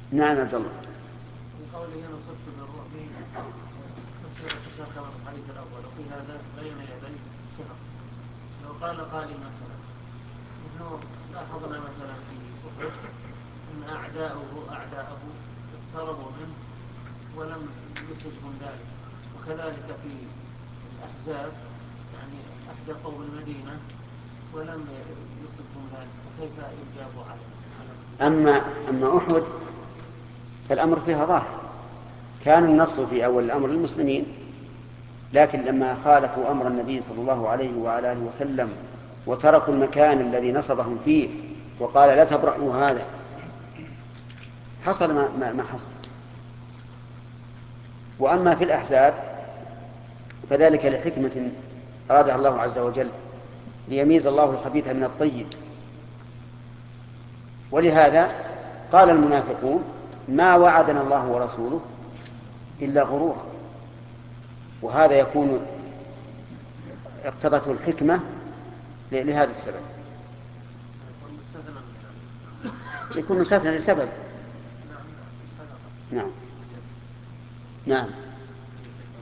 نعم عبد الله. في قوله نصرت بالرعب فسر الشيخ كما في الحديث الأول، وفي هذا بين يدي شهر. لو قال قائل مثلا نحن لاحظنا مثلا في أحد أن أعداءه اقتربوا منه ولم يصبهم ذلك، وكذلك في الأحزاب يعني أحدقوا بالمدينة ولم يصبهم ذلك، فكيف يجاب على أما أحد فالأمر فيها ظاهر، كان النصر في أول الأمر للمسلمين، لكن لما خالفوا أمر النبي صلى الله عليه وعلى آله وسلم وتركوا المكان الذي نصبهم فيه وقال لا تبرحوا هذا، حصل ما حصل. وأما في الأحزاب فذلك لحكمة أرادها الله عز وجل، ليميز الله الخبيث من الطيب. ولهذا قال المنافقون ما وعدنا الله ورسوله إلا غرورا، وهذا يكون اقتضته الحكمة لهذا السبب، يكون مستثنى لسبب. نعم. نعم.